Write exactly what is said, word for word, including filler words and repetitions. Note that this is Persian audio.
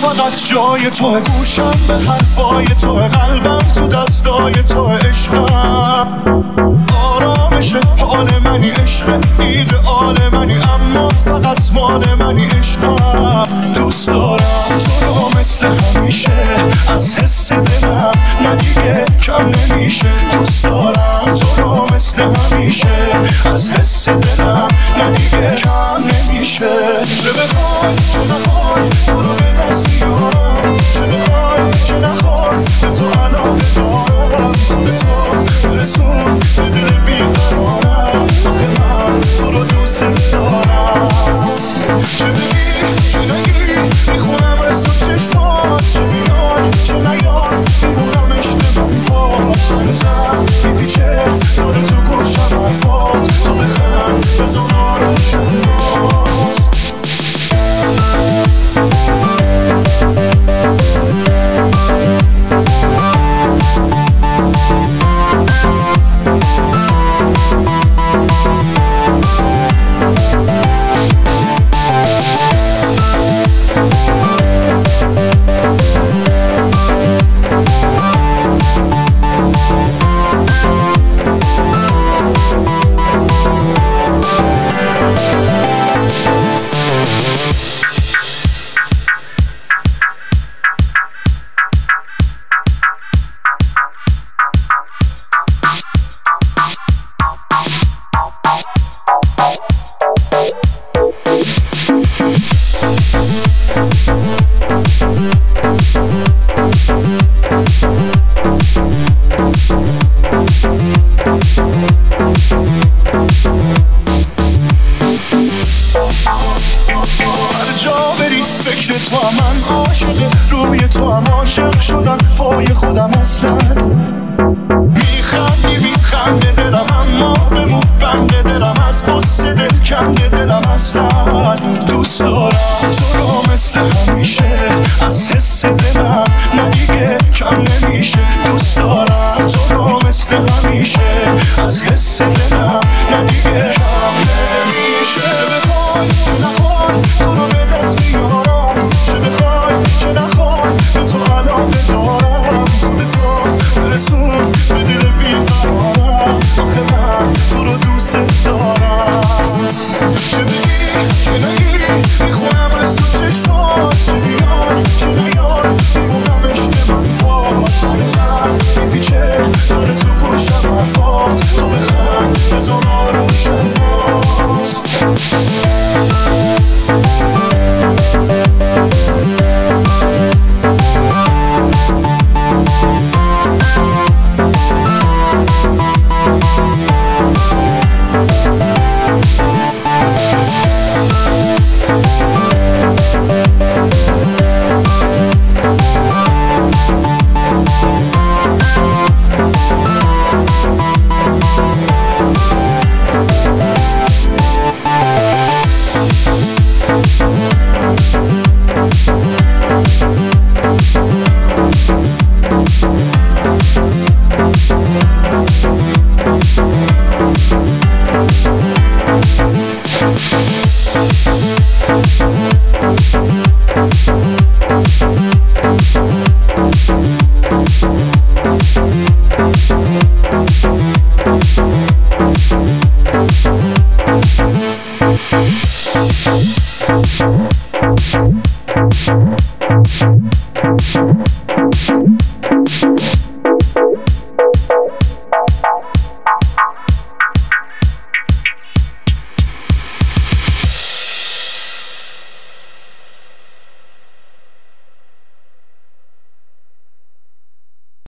فقط جای تو، گوشم به حرفای تو، قلبم تو دستای تو، عشقم آرامش حال منی، عشق ایدئال منی، اما فقط مال منی، عشقم دوست دارم تو رو مثل همیشه، از حس دلم نه دیگه کم نمیشه، دوست دارم تو رو مثل همیشه، از حس دلم نه دیگه کم نمیشه. چه بخوای چه نخوای تو رو به دست میارم، چه بخوای چه نخوای به تو علاقه دارم، به تو برسون به دل بیقرارم، آخه من تو رو دوست دارم. چه بگی چه نگی میخونم از تو چشمات، چه بیای چه نیای میمونم اشتباه بات، هنوزم میپیچه داره تو گوشم حرفات، تو بخند بزن آروشم بات. فکر تو هم من عاشق، روی تو هم عاشق شدم، پای خودم اصلا